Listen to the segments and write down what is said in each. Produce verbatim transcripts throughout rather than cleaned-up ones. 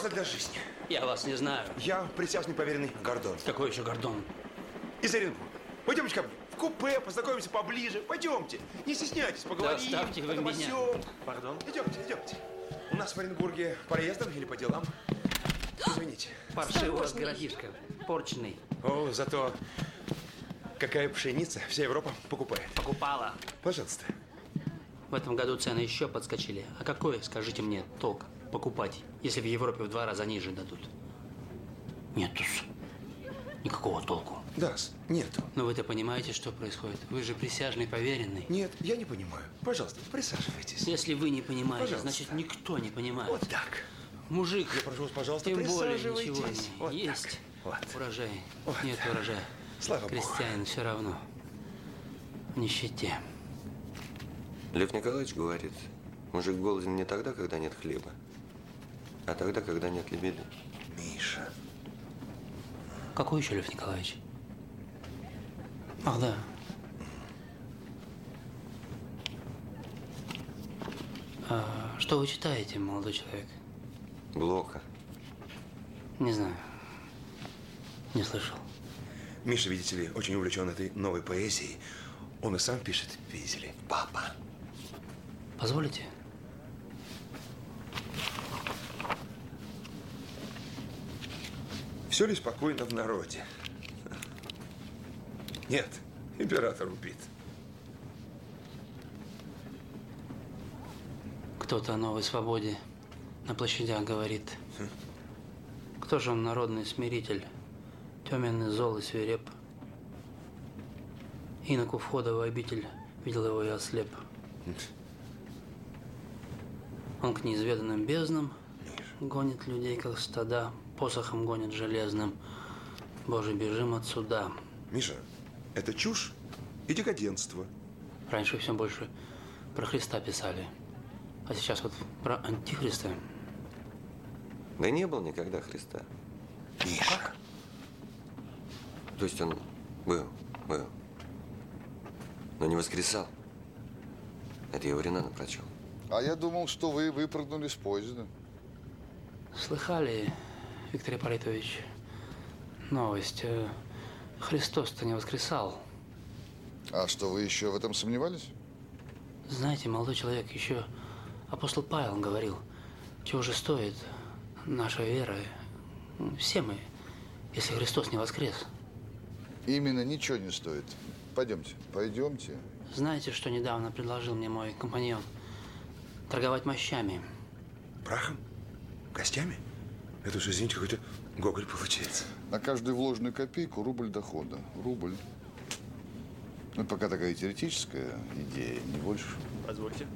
опасна для жизни. Я вас не знаю. Я присяжный поверенный Гордон. Какой еще Гордон? Из Оренбурга. Пойдемте в купе, познакомимся поближе. Пойдемте. Не стесняйтесь, поговорим. Да оставьте вы обо меня. всем. Пардон? Идемте, идемте. У нас в Оренбурге проездом или по делам? Извините. Паршивый у вас городишко. Порченый. О, зато какая пшеница вся Европа покупает. Покупала. Пожалуйста. В этом году цены еще подскочили. А какой, скажите мне, толк покупать, если в Европе в два раза ниже дадут? Нету-с. Никакого толку. Да-с, нету. Но вы-то понимаете, что происходит? Вы же присяжный поверенный. Нет, я не понимаю. Пожалуйста, присаживайтесь. Если вы не понимаете, Пожалуйста. значит, никто не понимает. Вот так. Мужик, Я прошу вас, пожалуйста, тем более присаживайтесь. ничего не. Вот Есть так. Вот. урожай, Вот. нет урожая. Слава Богу. Крестьянин все равно в нищете. Лев Николаевич говорит, мужик голоден не тогда, когда нет хлеба, а тогда, когда нет лебеды. Миша. Какой еще Лев Николаевич? Ах, да. А что вы читаете, молодой человек? Блока. Не знаю. Не слышал. Миша, видите ли, очень увлечен этой новой поэзией. Он и сам пишет, видите ли. Папа. Позволите? Все ли спокойно в народе? Нет, император убит. Кто-то о новой свободе на площадях говорит. Кто же он, народный смиритель? Темен и зол и свиреп. Инок у входа в обитель, видел его и ослеп. Он к неизведанным безднам гонит людей, как стада, посохом гонит железным. Боже, бежим отсюда. Миша, это чушь и декаденство. Раньше все больше про Христа писали, а сейчас вот про Антихриста. Да не было никогда Христа. Миша. То есть он был, был, но не воскресал. Это я у Ренана прочел. А я думал, что вы выпрыгнули с поезда. Слыхали, Виктор Ипполитович, новость? э, Христос-то не воскресал. А что, вы еще в этом сомневались? Знаете, молодой человек, еще апостол Павел говорил, чего же стоит наша вера, все мы, если Христос не воскрес. Именно ничего не стоит. Пойдемте, пойдемте. Знаете, что недавно предложил мне мой компаньон? Торговать мощами. Прахом? Костями? Это же, извините, какой-то Гоголь получается. На каждую вложенную копейку рубль дохода. Рубль. Ну, пока такая теоретическая идея, не больше. Позвольте.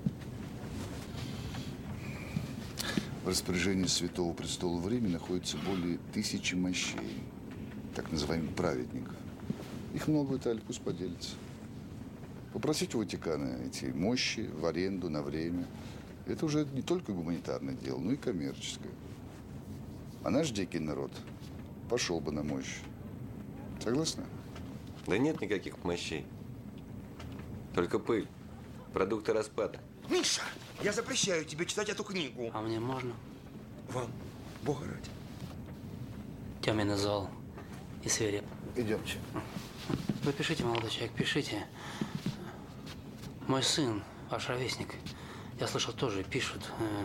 В распоряжении Святого Престола времени находится более тысячи мощей, так называемых праведников. Их много, Виталий, пусть поделится. Попросите у Ватикана эти мощи в аренду на время. Это уже не только гуманитарное дело, но и коммерческое. А наш дикий народ пошел бы на мощь. Согласны? Да нет никаких мощей. Только пыль. Продукты распада. Миша, я запрещаю тебе читать эту книгу. А мне можно? Вам, Бога ради. Темен и зол и свиреп. Идемте. Вы пишите, молодой человек, пишите. Мой сын, ваш ровесник, я слышал, тоже пишут.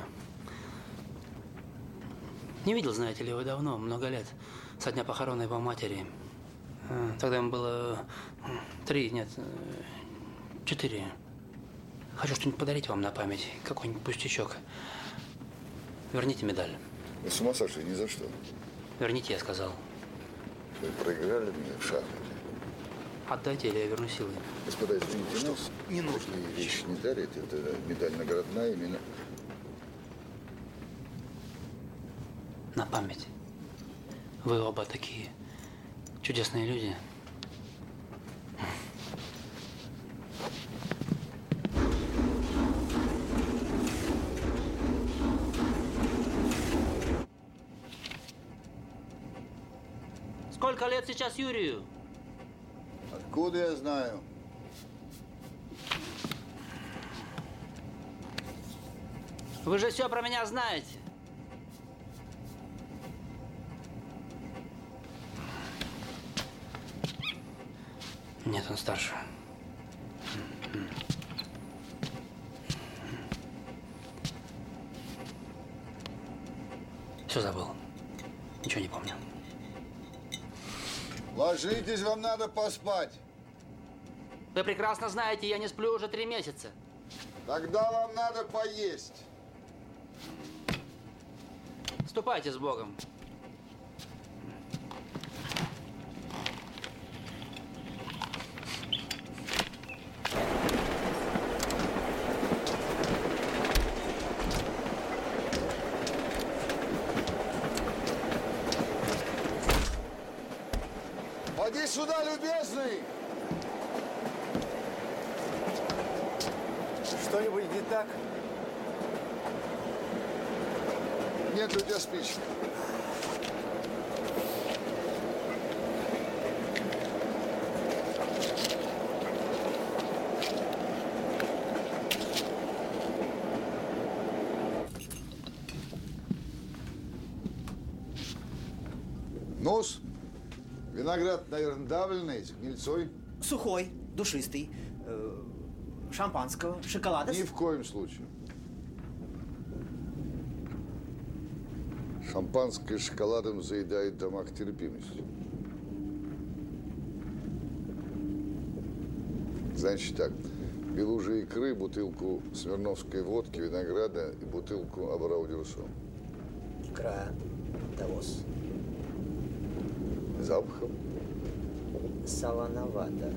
Не видел, знаете ли, его давно, много лет, со дня похорона его матери. Тогда ему было три, нет, четыре. Хочу что-нибудь подарить вам на память, какой-нибудь пустячок. Верните медаль. Вы с ума сошли? Ни за что. Верните, я сказал. Вы проиграли мне в шахматы. Отдайте, или я верну силы. Господа, извините, Что? нас Не нужно. такие вещи не дарят. Это медаль наградная именно. На память. Вы оба такие чудесные люди. Сколько лет сейчас Юрию? Откуда я знаю? Вы же все про меня знаете. Нет, он старше. Все забыл. Ничего не помню. Ложитесь, вам надо поспать. Вы прекрасно знаете, я не сплю уже три месяца. Тогда вам надо поесть. Ступайте с Богом. Поди сюда, любезный! Что-нибудь не так? Нет ли у тебя спичек? Нос? Виноград, наверное, давленный, с гнильцой? Сухой, душистый. Э, шампанского, шоколада. Ни в коем случае. Шампанское с шоколадом заедает дамаг терпимость. Значит так, белужьей икры, бутылку смирновской водки, винограда и бутылку абрау-дюрсо. Икра, давос. Запахом. Солоновато.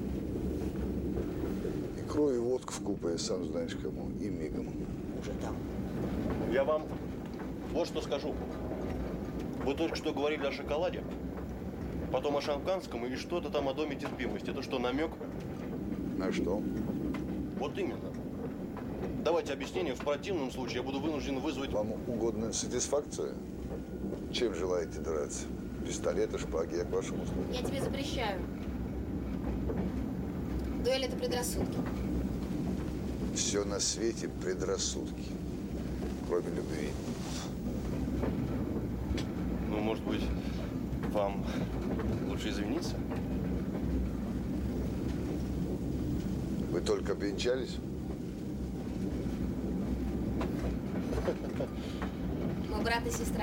Икру и водку вкупе, сам знаешь кому, и мигом. Уже там. Я вам вот что скажу. Вы только что говорили о шоколаде, потом о шампанском и что-то там о доме терпимости. Это что, намек? На что? Вот именно. Давайте объяснение. В противном случае я буду вынужден вызвать... Вам угодна сатисфакция? Чем желаете драться? Пистолеты, шпаги, я к вашему услугам. Я тебе запрещаю. Дуэль – это предрассудки. Все на свете предрассудки, кроме любви. Ну, может быть, вам лучше извиниться? Вы только обвенчались? Мой брат и сестра.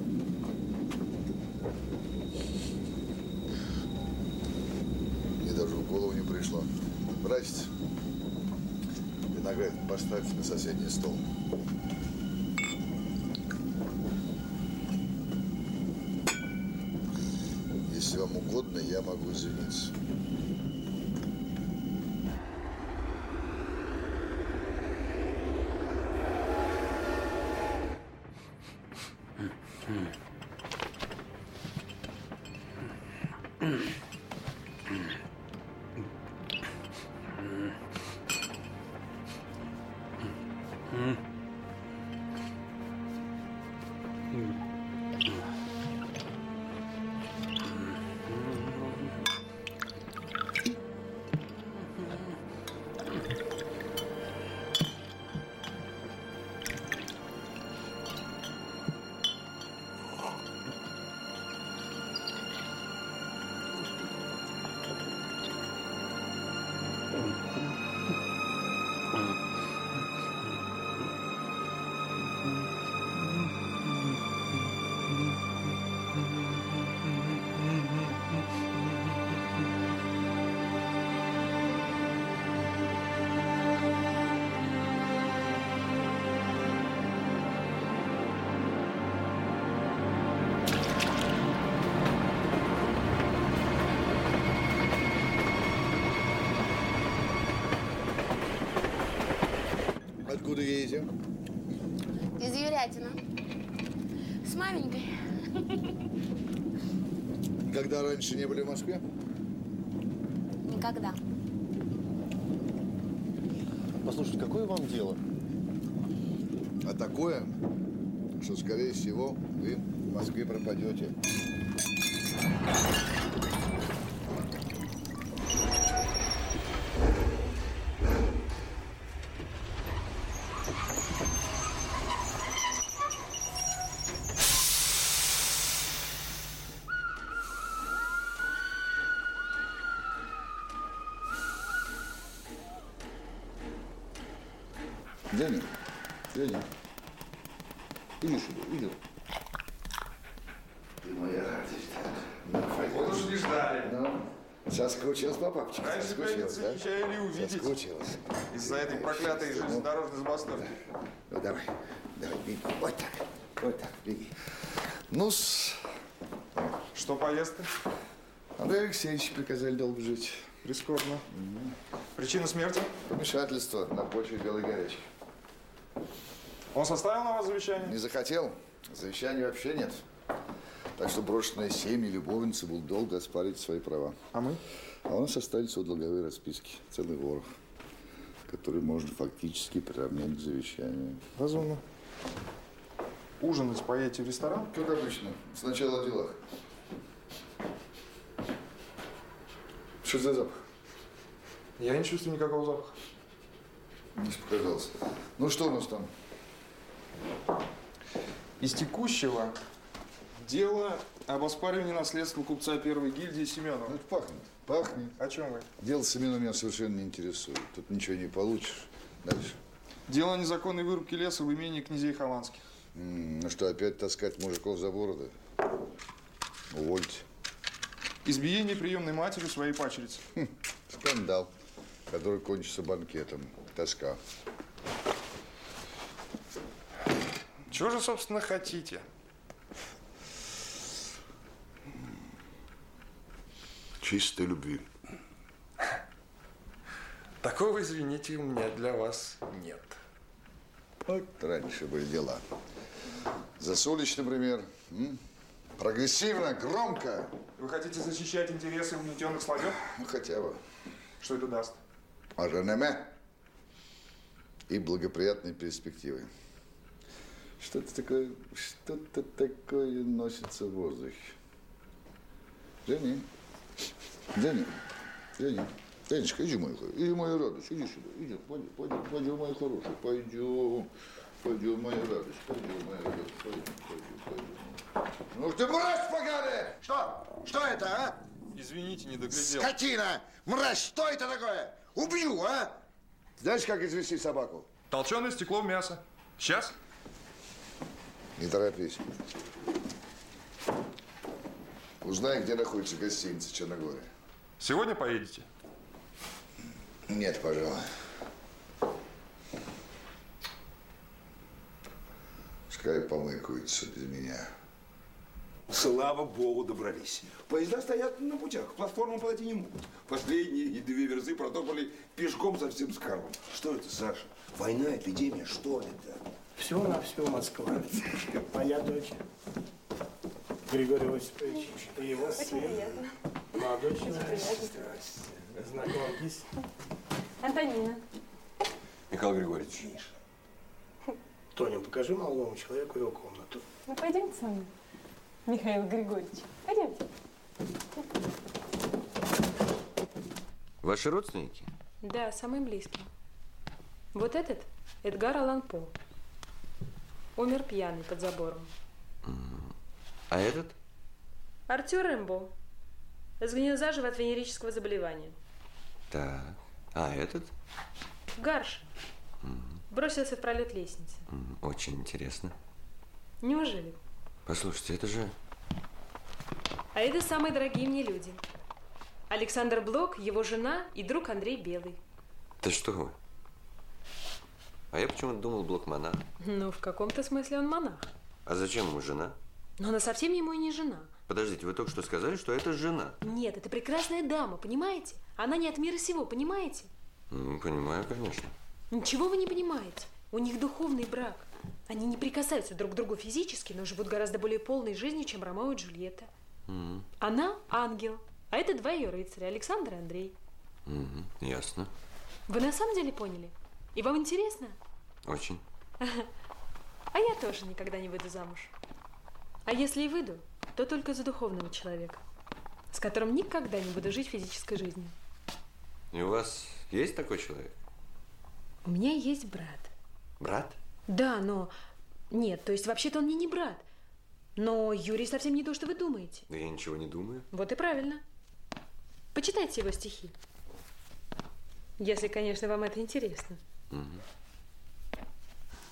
Мне даже в голову не пришло. Братец, виноград поставь на соседний стол. Если вам угодно, я могу извиниться. Откуда едете? Из Юрятина. С маменькой. Никогда раньше не были в Москве? Никогда. Послушайте, какое вам дело? А такое, что, скорее всего, вы в Москве пропадете. Деня, Деня, иди сюда, иди. Ты моя радость. Вот уж не ждали. Ну, соскучилась по папочке. Раньше Соскучилась, пятницы да? не чаяли увидеть. Соскучилась. Из-за этой проклятой железнодорожной забастовки. Ну, давай, давай, беги. Вот так, вот так, беги. Ну-с, Что поездка? Андрей Алексеевич приказали долго жить. Прискорбно. Угу. Причина смерти? Помешательство на почве белой горячки. Он составил на вас завещание? Не захотел. Завещания вообще нет. Так что брошенные семьи любовницы будут долго оспаривать свои права. А мы? А у нас остались вот долговые расписки. Целый ворох, который можно фактически приравнять к завещанию. Разумно. Ужинать поедете в ресторан? Как обычно. Сначала о делах. Что за запах? Я не чувствую никакого запаха. Не показался. Ну что у нас там? Из текущего дело об оспаривании наследства купца первой гильдии Семенова. Ну, это пахнет. Пахнет. О чем вы? Дело Семенова меня совершенно не интересует. Тут ничего не получишь. Дальше. Дело о незаконной вырубке леса в имении князей Хованских. М, Ну что, опять таскать мужиков за бороды? Увольте. Избиение приемной матерью своей пачерицы. Хм, скандал, который кончится банкетом. Тоска. Чего же, собственно, хотите? Чистой любви. Такого, извините, у меня для вас нет. Вот раньше были дела. Засулич, например. М? Прогрессивно, громко. Вы хотите защищать интересы угнетенных слоев? Ну, хотя бы. Что это даст? А реноме и благоприятные перспективы. Что-то такое, что-то такое носится в воздухе. Женя, Женя, Женя, Женечка, иди, моя, иди, моя радость, иди сюда, иди, пойдем, пойдем, пойдем, моя хорошая, пойдем, пойдем, моя радость, пойдем, моя радость, пойдем, пойдем, пойдем. Ну ты мразь поганая! Что? Что это, а? Извините, не доглядел. Скотина! Мразь, что это такое? Убью, а? Знаешь, как извести собаку? Толченое стекло в мясо. Сейчас? Не торопись. Узнай, где находится гостиница Черногория. Сегодня поедете? Нет, пожалуй. Пускай помыкаются без меня. Слава богу, добрались. Поезда стоят на путях, к платформам подойти не могут. Последние две верзы протопали пешком со всем скарбом. Что это, Саша? Война, эпидемия, что это? Всего-навсего Москва. Моя дочь Григорий Осипович и его сын. Молодой человек. Знакомьтесь. Антонина. Михаил Григорьевич. Тоня, покажи молодому человеку его комнату. Ну, пойдемте со мной, Михаил Григорьевич. Пойдемте. Ваши родственники? Да, самые близкие. Вот этот Эдгар Аллан По. Умер пьяный под забором. А этот? Артюр Рембо. Сгнил заживо от венерического заболевания. Так. А этот? Гарш. Бросился в пролет лестницы. Очень интересно. Неужели? Послушайте, это же... А это самые дорогие мне люди. Александр Блок, его жена и друг Андрей Белый. Да что вы? А я почему-то думал, Блок монах. Ну, в каком-то смысле он монах. А зачем ему жена? Но она совсем ему и не жена. Подождите, вы только что сказали, что это жена. Нет, это прекрасная дама, понимаете? Она не от мира сего, понимаете? Ну, понимаю, конечно. Ничего вы не понимаете. У них духовный брак. Они не прикасаются друг к другу физически, но живут гораздо более полной жизнью, чем Ромео и Джульетта. Mm-hmm. Она ангел, а это два ее рыцаря, Александр и Андрей. Mm-hmm. Ясно. Вы на самом деле поняли? И вам интересно? Очень. А я тоже никогда не выйду замуж. А если и выйду, то только за духовного человека, с которым никогда не буду жить физической жизнью. И у вас есть такой человек? У меня есть брат. Брат? Да, но... Нет, то есть вообще-то он мне не брат. Но Юрий совсем не то, что вы думаете. Да я ничего не думаю. Вот и правильно. Почитайте его стихи. Если, конечно, вам это интересно. Угу.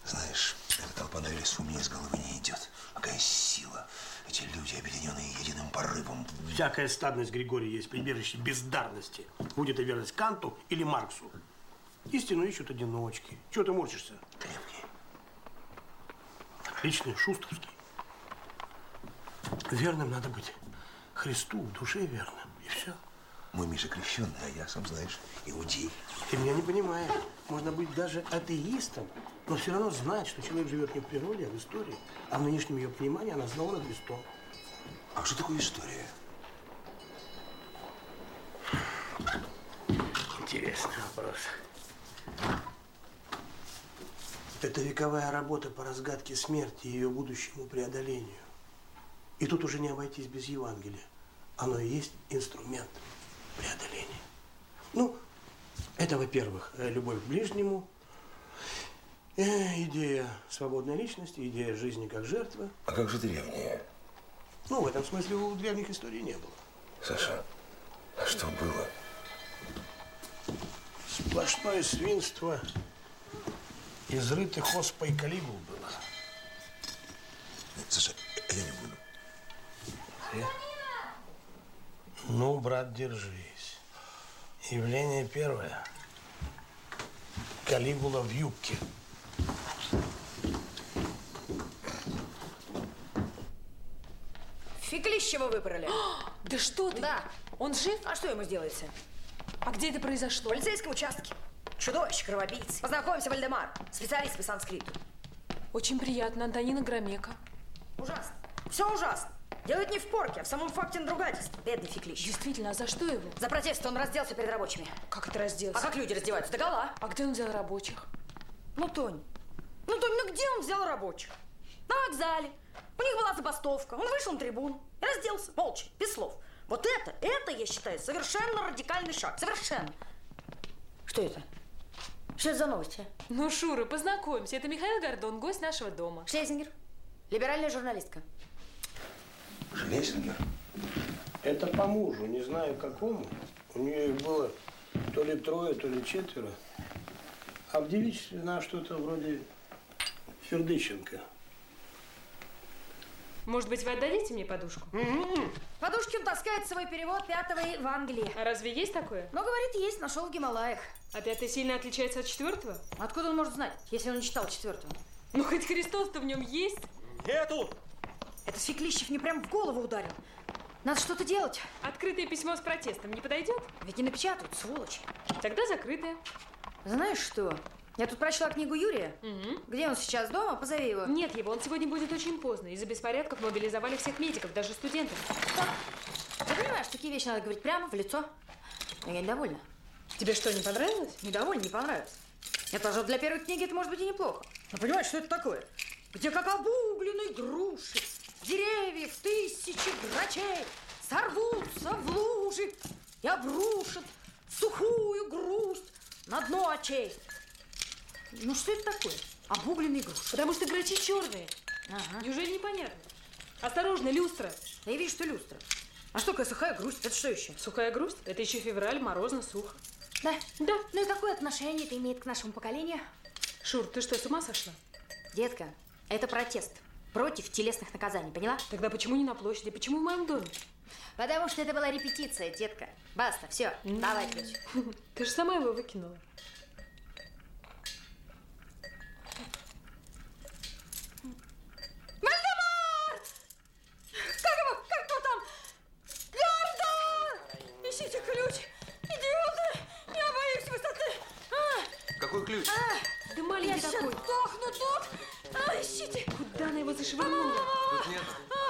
Знаешь, эта толпа на лесу мне из головы не идет. Какая сила. Эти люди, объединенные единым порывом. Всякая стадность, Григорий, есть прибежище бездарности. Будет это верность Канту или Марксу. Истину ищут одиночки. Чего ты морщишься? Крепкий. Отличный, шустовский. Верным надо быть Христу, в душе верным. И все. Мой Миша крещеный, а я, сам знаешь, иудей. Ты меня не понимаешь. Можно быть даже атеистом, но все равно знать, что человек живет не в природе, а в истории. А в нынешнем ее понимании она снова над листом. А что такое история? Интересный вопрос. Это вековая работа по разгадке смерти и ее будущему преодолению. И тут уже не обойтись без Евангелия. Оно и есть инструмент преодоления. Ну, это, во-первых, любовь к ближнему, э, идея свободной личности, идея жизни как жертвы. А как же древние? Ну, в этом смысле у древних историй не было. Саша, а что было? Сплошное свинство изрытых оспой Калигул было. Саша, я не буду. Ты? Ну, брат, держись. Явление первое. Калигула в юбке. Фиглищева выпороли. Да что ты? Да. Он жив? А что ему сделается? А где это произошло? В полицейском участке. Чудовище, кровопийцы. Познакомься, Вальдемар, специалист по санскриту. Очень приятно, Антонина Громека. Ужасно. Все ужасно. Делают не в порке, а в самом факте надругательства. Бедный фиглищ. Действительно, а за что его? За протест он разделся перед рабочими. Как это разделся? А как люди раздеваются? Догола. А где он взял рабочих? Ну, Тонь. Ну, Тонь, ну где он взял рабочих? На вокзале. У них была забастовка. Он вышел на трибуну и разделся. Молча, без слов. Вот это, это, я считаю, совершенно радикальный шаг. Совершенно. Что это? Что это за новости? Ну, Шура, познакомься. Это Михаил Гордон, гость нашего дома. Шлезингер. Либеральная журналистка. Шлезингер? Это по мужу, не знаю какому. У нее их было то ли трое, то ли четверо. А в девичестве она что-то вроде Фердыченко. Может быть, вы отдадите мне подушку? Mm-hmm. Подушки он таскает свой перевод пятого в Англии. А разве есть такое? Ну, говорит, есть, нашел в Гималаях. А пятый сильно отличается от четвертого? Откуда он может знать, если он не читал четвертого? Ну, хоть Христос-то в нем есть. Нету! Это Фиглищев мне прям в голову ударил. Надо что-то делать. Открытое письмо с протестом не подойдет? Ведь не напечатают, сволочи. Тогда закрытое. Знаешь что? Я тут прочла книгу Юрия. Угу. Где он сейчас, дома? Позови его. Нет его, он сегодня будет очень поздно. Из-за беспорядков мобилизовали всех медиков, даже студентов. Ты понимаешь, такие вещи надо говорить прямо в лицо. Но я недовольна. Тебе что, не понравилось? Недовольна, не понравилось. Нет, пожалуй, для первой книги это может быть и неплохо. Но понимаешь, что это такое? Где как обугленные груши, деревьев тысячи грачей сорвутся в лужи и обрушат сухую грусть на дно очей. Ну что это такое? Обугленные груши. Потому что грачи черные. Ага. Неужели непонятно? Осторожно, люстра. Я вижу, что люстра. А что такое сухая грусть? Это что еще? Сухая грусть? Это еще февраль, морозно, сухо. Да? Да. Ну и какое отношение это имеет к нашему поколению? Шур, ты что, с ума сошла? Детка, это протест против телесных наказаний, поняла? Тогда почему не на площади? Почему в моем доме? Потому что это была репетиция, детка. Баста, все, mm. давай ключ. Ты же сама его выкинула. Вальдемар! Как его? Как его там? Гордон! Ищите ключ! Идиоты! Я боюсь высоты! А! Какой ключ? А! Да маленький Я такой. сейчас сдохну тут! А, ищите! Куда она его зашвырнула? Тут нет.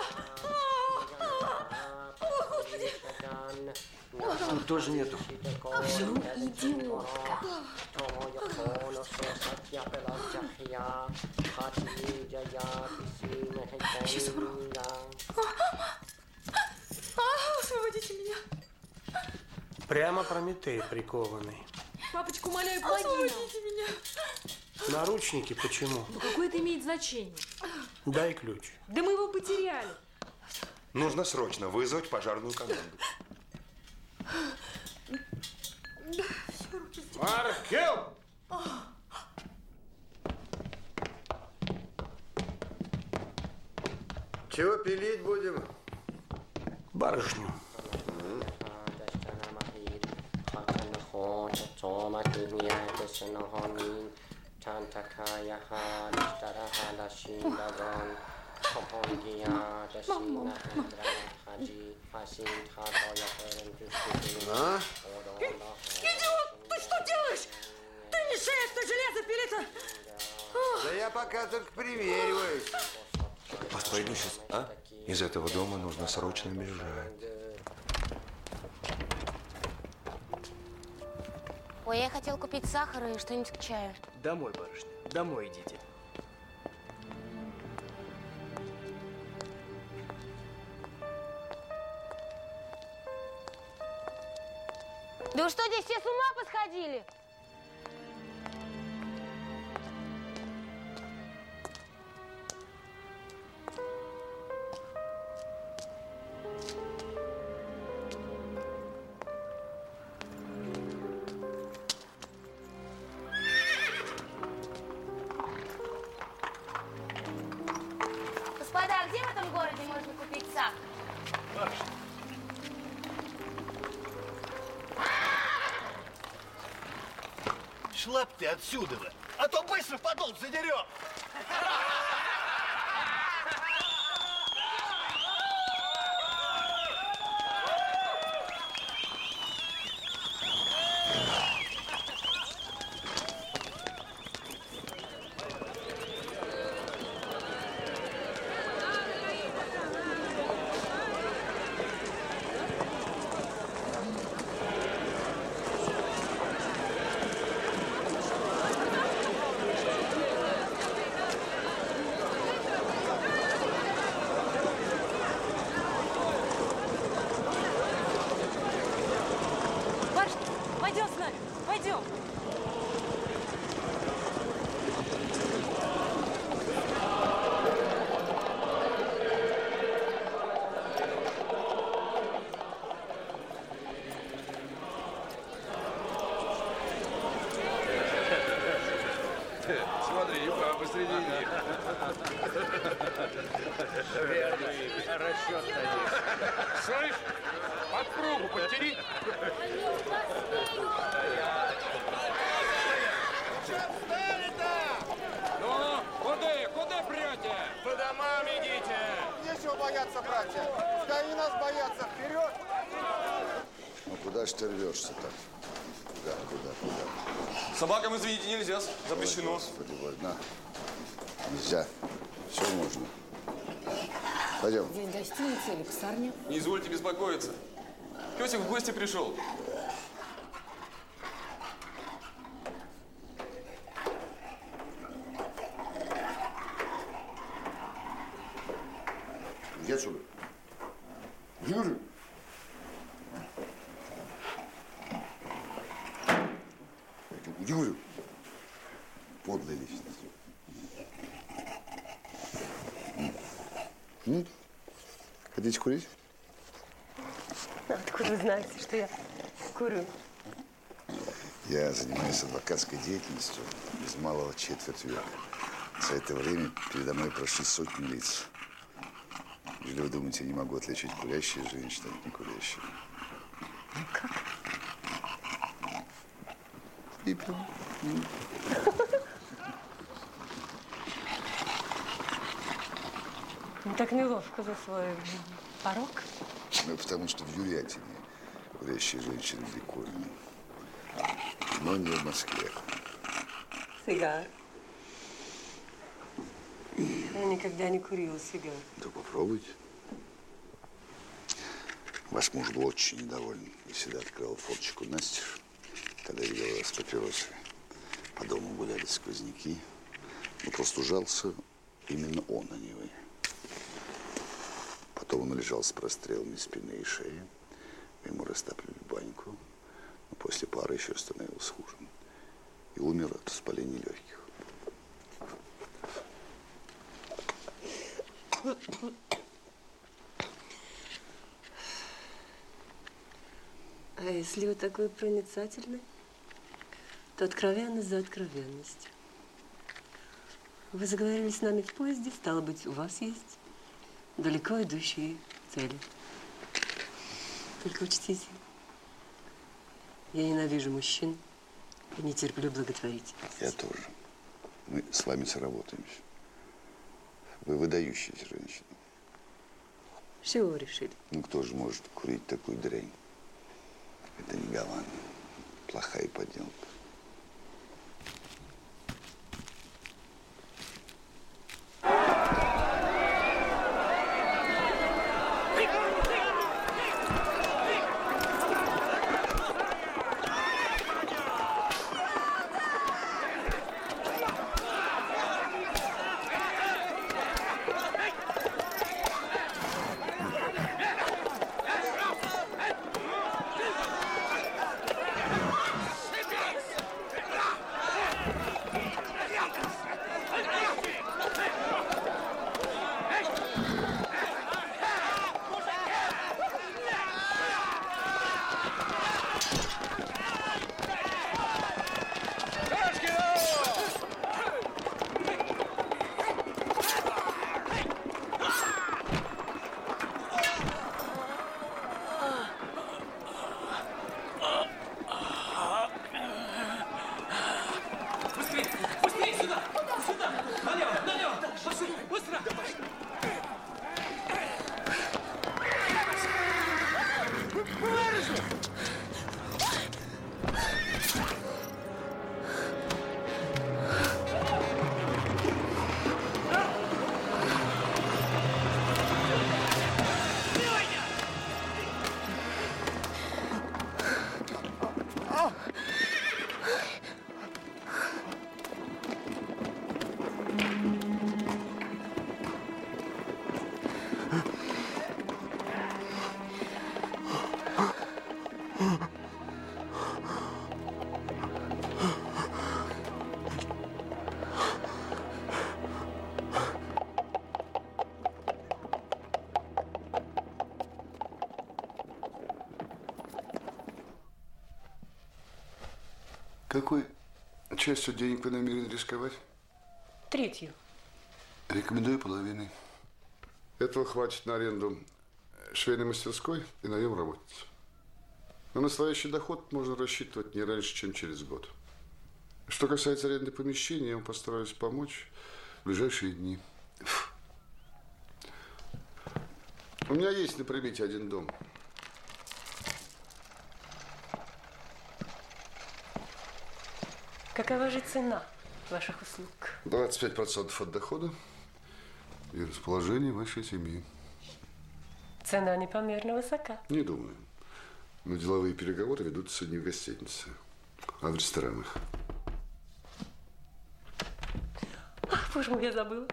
О, Господи! Тут тоже нету. Ну, идиотка. Сейчас умру. Освободите меня. Прямо Прометей прикованный. Папочка, умоляю, помоги нам. Освободите меня. Наручники почему? Ну, какое это имеет значение? Дай ключ. Да мы его потеряли. Нужно срочно вызвать пожарную команду. Маркел! Чего пилить будем? Барышню. А? Идиот, ты что делаешь? Ты мешаешь, ты железо пилит. Да я пока только примериваюсь. Может, пойду сейчас, а? Из этого дома нужно срочно бежать. Ой, я хотел купить сахар и что-нибудь к чаю. Домой, барышня, домой идите. Да вы что, здесь все с ума посходили? Господа, где в этом городе можно купить сахар? Барышня. Шла б ты отсюда, а то быстро подол задерем. Пойдем с нами, пойдем. Смотри, посреди них. Верный расчет, конечно. Слышь, подпругу подтяни. Ну, куда, куда прете? По домам идите. Нечего бояться, братья. Скорее нас боятся. Вперед! Ну куда ж ты рвешься так? Куда, куда, куда? Собакам, извините, нельзя. Запрещено. Ой, Господи, больно. Нельзя. Все можно. Пойдем. День гостиницы или псарня? Не извольте беспокоиться. Песик в гости пришел. Иди отсюда. Иди, говорю. Иди, говорю. Подлая личность. М? Хотите курить? Откуда вы знаете, что я курю? Я занимаюсь адвокатской деятельностью без малого четверть века. За это время передо мной прошли сотни лиц. Или вы думаете, я не могу отличить курящие женщины от некурящих? Как? И прям. Так неловко за свой порог. Ну, потому что в Юрятине курящие женщины диковины. Но не в Москве. Сигар. Я никогда не курила сигар. Да попробуйте. Ваш муж был очень недоволен. И всегда открывал форточку настежь, когда видел вас с папиросой. По дому гуляли сквозняки. Но простужался именно он, а не вы. Потом он лежал с прострелами спины и шеи. Мы ему растапливали баньку. Но после пары еще становился хуже. И умер от воспаления легких. А если вы такой проницательный, то откровенность за откровенность. Вы заговорили с нами в поезде, стало быть, у вас есть далеко идущие цели. Только учтите, я ненавижу мужчин и не терплю благотворительность. Я тоже. Мы с вами сработаемся. Вы выдающаяся женщина. С чего вы решили? Ну, кто же может курить такую дрянь? Это не Гавана. Плохая подделка. Какой частью денег вы намерены рисковать? Третью. Рекомендую половиной. Этого хватит на аренду швейной мастерской и наем работниц. На настоящий доход можно рассчитывать не раньше, чем через год. Что касается аренды помещения, я вам постараюсь помочь в ближайшие дни. У меня есть на примете один дом. Какова же цена ваших услуг? двадцать пять процентов от дохода и расположение вашей семьи. Цена непомерно высока. Не думаю. Но деловые переговоры ведутся не в гостинице, а в ресторанах. Ах, боже мой, я забыла.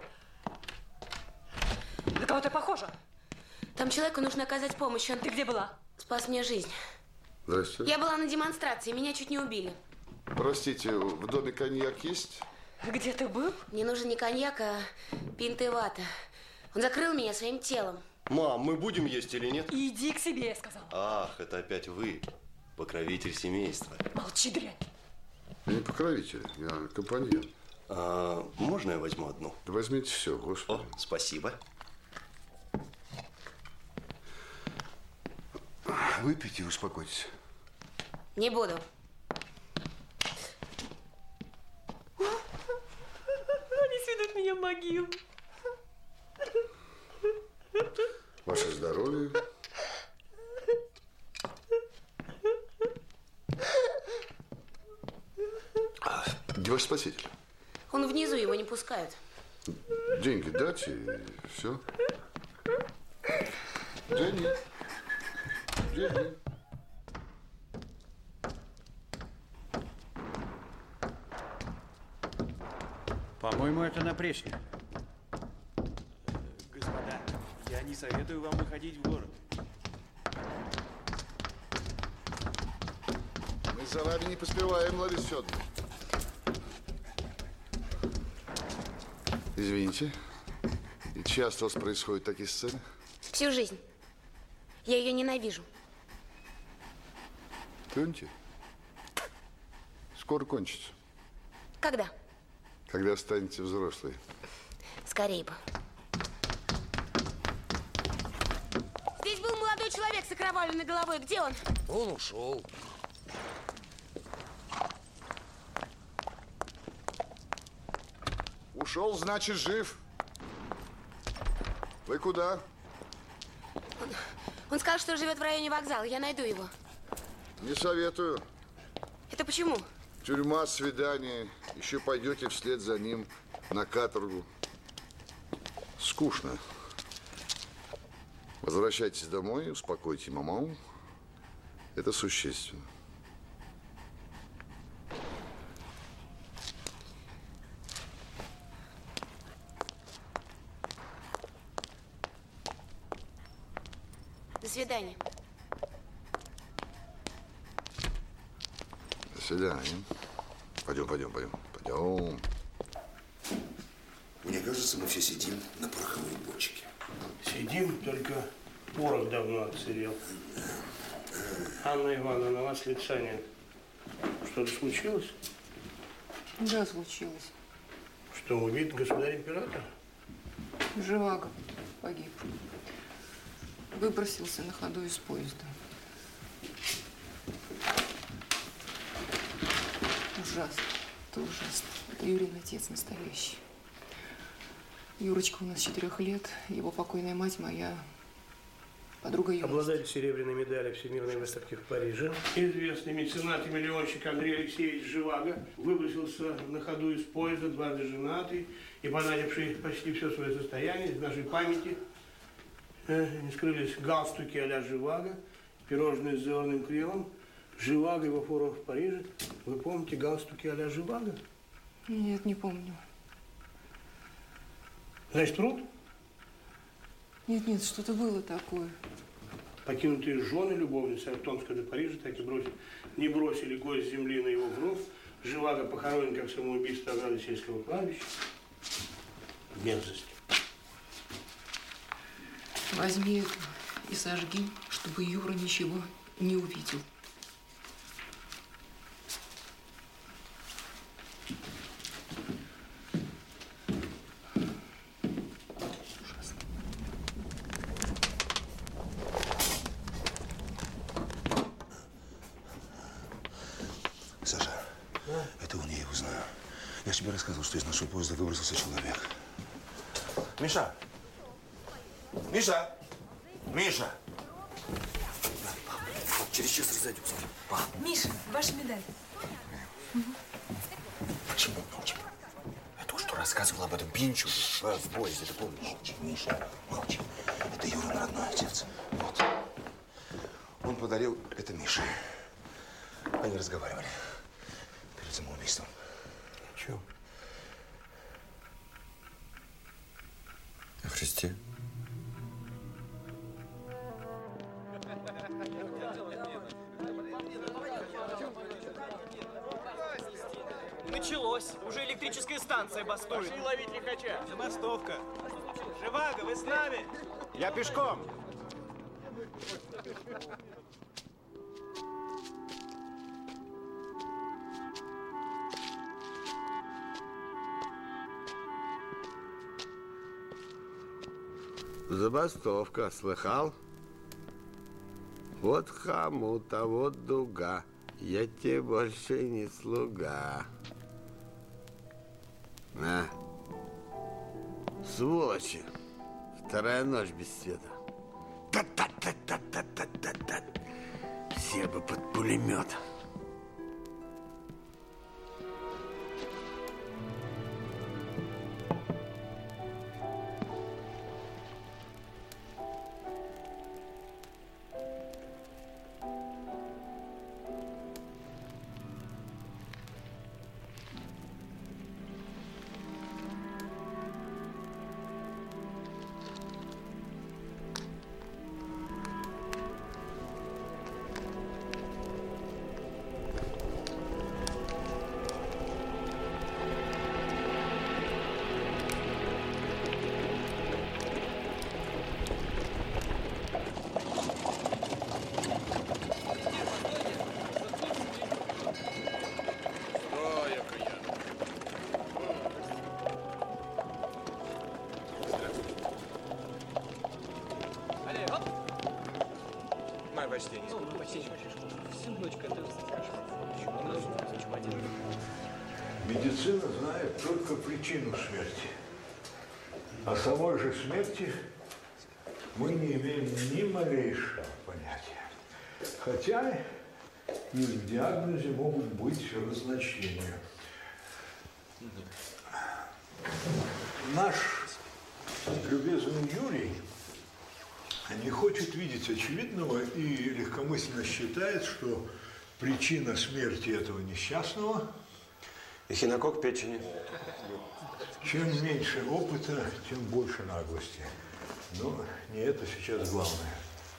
На кого ты похожа? Там человеку нужно оказать помощь. Он... Ты где была? Спас мне жизнь. Здрасте. Я была на демонстрации, меня чуть не убили. Простите, в доме коньяк есть? Где ты был? Мне нужен не коньяк, а пинта и вата. Он закрыл меня своим телом. Мам, мы будем есть или нет? Иди к себе, я сказала. Ах, это опять вы, покровитель семейства. Молчи, дрянь. Я не покровитель, я компаньон. А, можно я возьму одну? Да возьмите все, господи. О, спасибо. Выпейте и успокойтесь. Не буду. Они сведут меня в могилу. Ваше здоровье. Где ваш спаситель? Он внизу, его не пускают. Деньги дать и все. Деньги. Деньги. По-моему, это напрещник. Господа, я не советую вам выходить в город. Мы за вами не поспеваем, Лариса Федоровна. Извините. И часто у вас происходят такие сцены? Всю жизнь. Я ее ненавижу. Плюньте. Скоро кончится. Когда? Когда станете взрослой. Скорее бы. молодой человек с окровавленной головой. Где он? Он ушел. Ушел, значит, жив. Вы куда? Он, он сказал, что живет в районе вокзала. Я найду его. Не советую. Это почему? Тюрьма, свидание. Еще пойдете вслед за ним на каторгу. Скучно. Возвращайтесь домой, успокойте маму. Это существенно. До свидания. До свидания. Пойдем, пойдем, пойдем. Пойдем. Мне кажется, мы все сидим на пороховой бочке. Сидим, только порох давно отсырел. Анна Ивановна, на вас лица нет. Что-то случилось? Да, случилось. Что, убит государь-император? Живаго погиб. Выбросился на ходу из поезда. Ужасно. Это ужасно. Это Юрин отец настоящий. Юрочка у нас четырех лет. Его покойная мать моя подруга Юры. Обладатель серебряной медали Всемирной выставки в Париже. Известный меценат и миллионщик Андрей Алексеевич Живаго выбросился на ходу из поезда, дважды женатый и потративший почти все свое состояние. Из нашей памяти э, не скрылись галстуки а-ля Живаго, пирожные с заварным кремом, Живаго, его фора в Париже. Вы помните галстуки а-ля Живаго? Нет, не помню. Значит, труд? Нет, нет, что-то было такое. Покинутые жены, любовницы от Томска до Парижа так и бросили, не бросили гость земли на его гроб. Живаго похоронен как самоубийство ограды сельского кладбища. Мерзость. Возьми это и сожги, чтобы Юра ничего не увидел. Саша, а? Это он, я его знаю. Я же тебе рассказывал, что из нашего поезда выбросился человек. Миша! Миша! Миша! Через час разойдемся. Пап. Миша, ваша медаль. Почему молчим? Я только что рассказывал об этом Пинчу в, в поезде, ты помнишь? Молчи, Миша, молчи. Это Юрин родной отец. Вот. Он подарил это Мише. Они разговаривали перед самоубийством. О чем? О Христе. Началось. Уже электрическая станция бастует. Пошли ловить лихача. Забастовка. Живаго, вы с нами? Я пешком. Забастовка, слыхал? Вот хомут, а вот дуга. Я тебе больше не слуга. На. Сволочи. Вторая ночь без света. Та-та-та-та-та-та-та-та. Все бы под пулемет. почти не Медицина знает только причину смерти. О самой же смерти мы не имеем ни малейшего понятия. Хотя и в диагнозе могут быть разночтения. Наш любезный Юрий не хочет видеть очевидного и легкомысленно считает, что причина смерти этого несчастного – эхинококк печени. Чем меньше опыта, тем больше наглости. Но не это сейчас главное.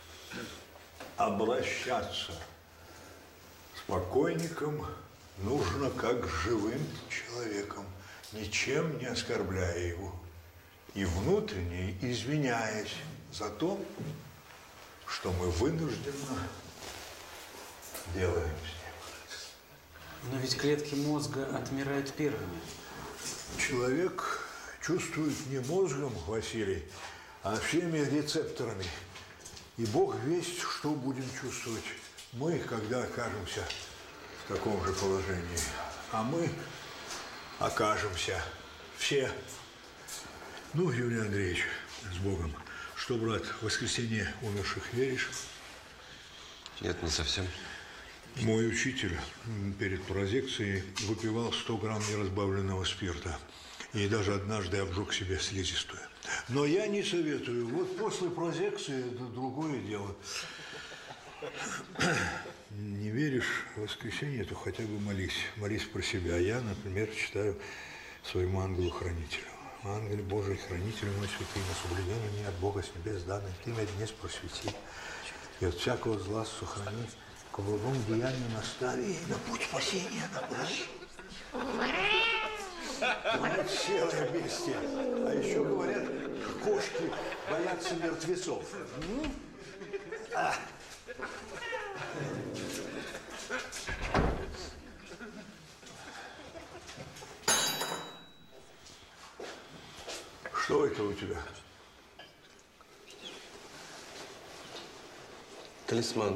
Обращаться с покойником нужно как с живым человеком, ничем не оскорбляя его и внутренне извиняясь за то, что мы вынужденно делаем с ним. Но ведь клетки мозга отмирают первыми. Человек чувствует не мозгом, Василий, а всеми рецепторами. И Бог весть, что будем чувствовать мы, когда окажемся в таком же положении. А мы окажемся все. Ну, Юрий Андреевич, с Богом. Что, брат, в воскресенье умерших веришь? Нет, не совсем. Мой учитель перед прозекцией выпивал сто грамм неразбавленного спирта. И даже однажды обжег себе слизистую. Но я не советую. Вот после прозекции это другое дело. Не веришь в воскресенье, то хотя бы молись. Молись про себя. Я, например, читаю своему ангелу-хранителю. Ангел Божий, хранитель мой святый, на соблюдение мне от Бога с небес данный. Ты меня днес просвети. И от всякого зла сохрани. К благому деянию настави и на путь спасения направи. Вот серое бестия. А еще говорят, кошки боятся мертвецов. А. Что это у тебя? Талисман.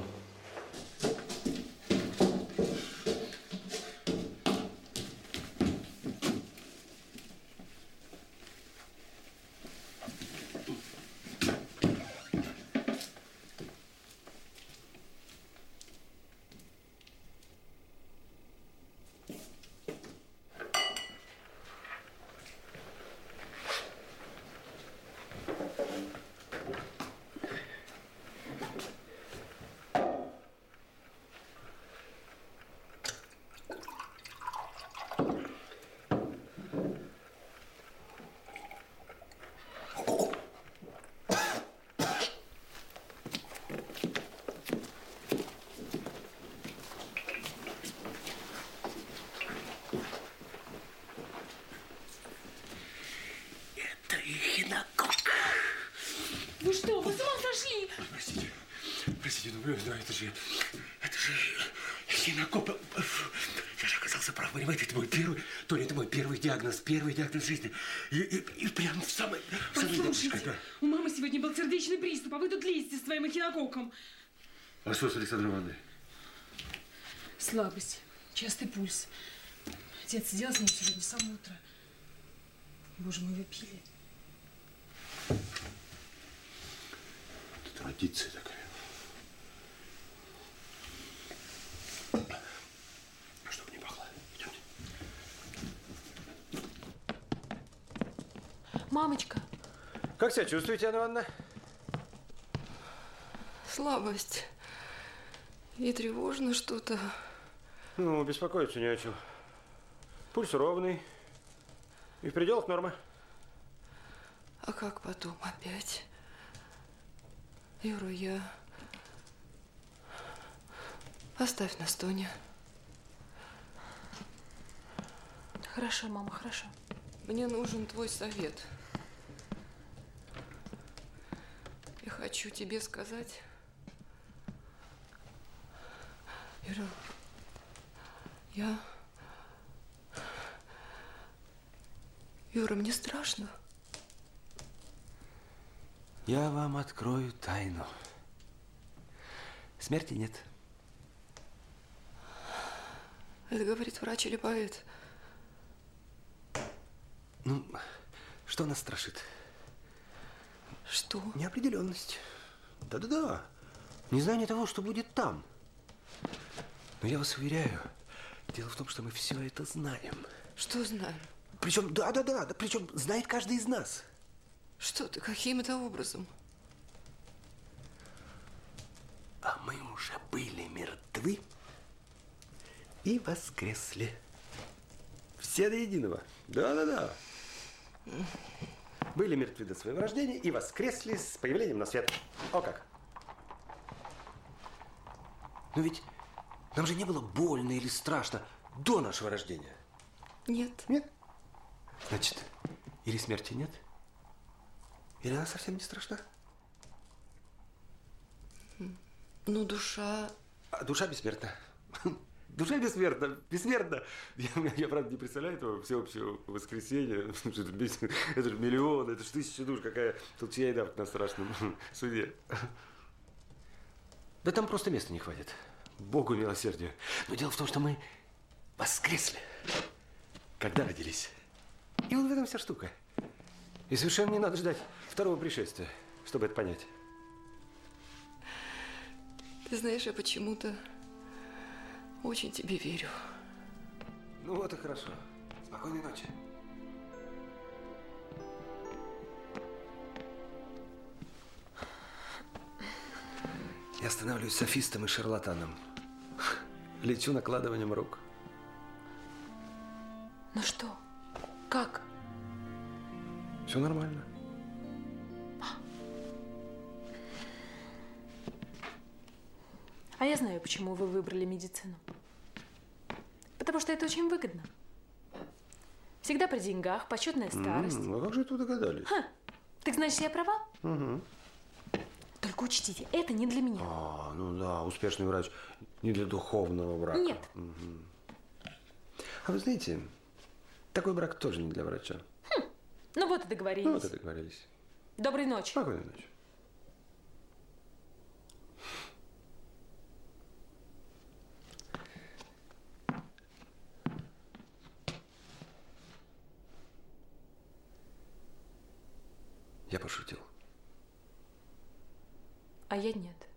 Вы что, вы с ума сошли? Простите, простите, ну, да, это же, это же эхинококк. Я же оказался прав, понимаете, это мой первый, Тоня, это мой первый диагноз, первый диагноз в жизни. И, и, и прям в самой, в самой Послушайте, да. у мамы сегодня был сердечный приступ, а вы тут лезете с твоим эхинококком. А что с Александром Ивановной? Слабость, частый пульс. Отец сидел с ним сегодня с самого утра. Боже мой, вы пили. Это традиция такая. Чтобы не пахло. Идемте. Мамочка. Как себя чувствуете, Анна Ивановна? Слабость. И тревожно что-то. Ну, беспокоиться не о чем. Пульс ровный. И в пределах нормы. А как потом опять? Юра, я... Оставь нас, Тоня. Хорошо, мама, хорошо. Мне нужен твой совет. Я хочу тебе сказать... Юра, я... Юра, мне страшно. Я вам открою тайну. смерти нет. Это говорит врач или поэт? Ну, что нас страшит? Что? Неопределенность. Да-да-да. Незнание того, что будет там. Но я вас уверяю, дело в том, что мы все это знаем. Что знаем? Причем, да-да-да, причем знает каждый из нас. Что ты, каким это образом? А мы уже были мертвы и воскресли. Все до единого. Да-да-да. Были мертвы до своего рождения и воскресли с появлением на свет. О как! Но ведь нам же не было больно или страшно до нашего рождения. Нет. Нет? Значит, или смерти нет, или она совсем не страшна. Ну, душа... А душа бессмертна. Душа бессмертна, бессмертна. Я, я, правда, не представляю этого всеобщего воскресенья. Это же миллион, это же тысяча душ. Какая тут чья на страшном суде. Да там просто места не хватит. Богу милосердию. Но дело в том, что мы воскресли, когда родились. И вот в этом вся штука. И совершенно не надо ждать второго пришествия, чтобы это понять. Ты знаешь, я почему-то очень тебе верю. Ну вот и хорошо. Спокойной ночи. Я становлюсь софистом и шарлатаном. Лечу накладыванием рук. Ну что? Как? Все нормально. А я знаю, почему вы выбрали медицину. Потому что это очень выгодно. Всегда при деньгах, почетная старость. М-м, а как же вы догадались? Ха. Так значит, я права? Угу. Только учтите, это не для меня. А, ну да, успешный врач не для духовного брака. Нет. Угу. А вы знаете, такой брак тоже не для врача. Хм. Ну вот и договорились. Ну вот и договорились. Доброй ночи. Спокойной ночи. Я пошутил. А я нет.